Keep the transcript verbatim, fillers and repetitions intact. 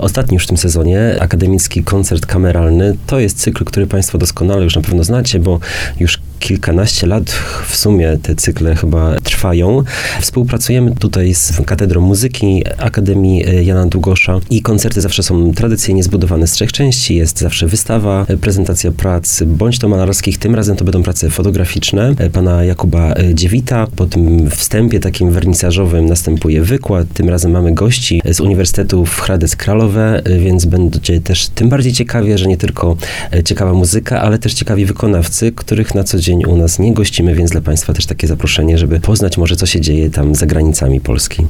ostatni już w tym sezonie, akademicki koncert kameralny. To jest cykl, który Państwo doskonale już na pewno znacie, bo już kilkanaście lat w sumie te cykle chyba trwają. Współpracujemy tutaj z Katedrą Muzyki Akademii Jana Długosza i koncerty zawsze są tradycyjnie zbudowane z trzech części. Jest zawsze wystawa, prezentacja prac, bądź to malarskich, tym razem to będą prace fotograficzne pana Jakuba Dziewita. Po tym wstępie takim wernisażowym następuje wykład. Tym razem mamy gości z Uniwersytetu w Hradec Králové, więc będzie też tym bardziej ciekawie, że nie tylko ciekawa muzyka, ale też ciekawi wykonawcy, których na co dzień u nas nie gościmy, więc dla Państwa też takie zaproszenie, żeby poznać może, co się dzieje tam za granicami Polski.